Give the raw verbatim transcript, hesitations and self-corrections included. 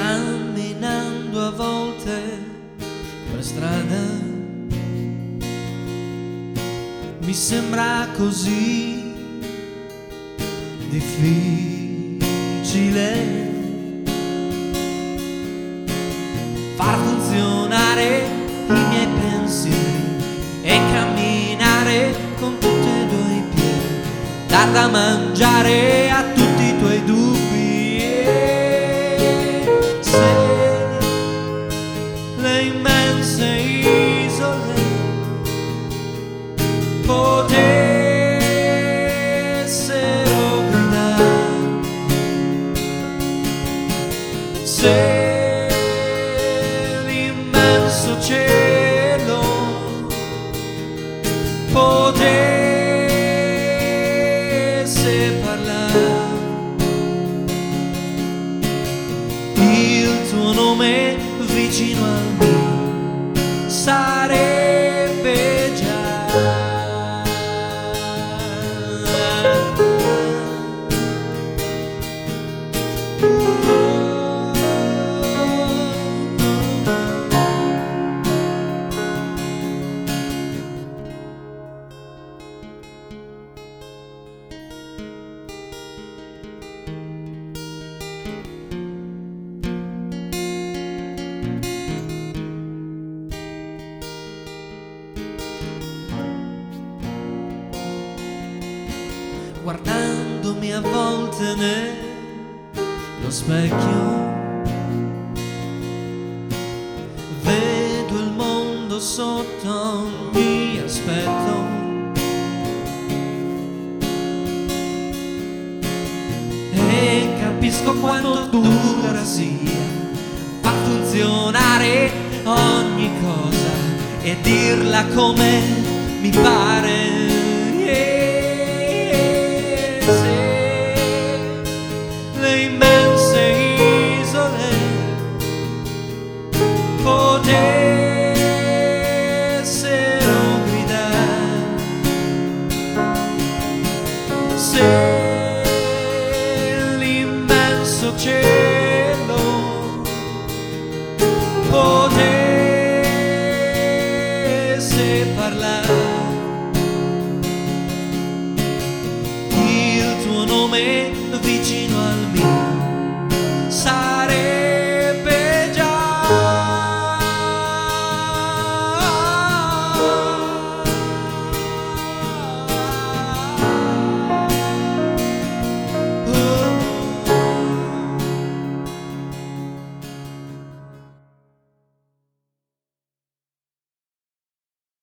camminando a volte per strada mi sembra così difficile far funzionare i miei pensieri e camminare con tutti e due i piedi, dar da mangiare a tutti i tuoi dubbi. Se le immense isole potessero gridare, se l'immenso cielo potesse parlare, il tuo nome vicino al mio sarebbe già. Guardandomi a volte nello specchio, vedo il mondo sotto ogni aspetto, e capisco quanto dura sia far funzionare ogni cosa e dirla come mi pare. Se le immense isole potessero gridare, se l'immenso cielo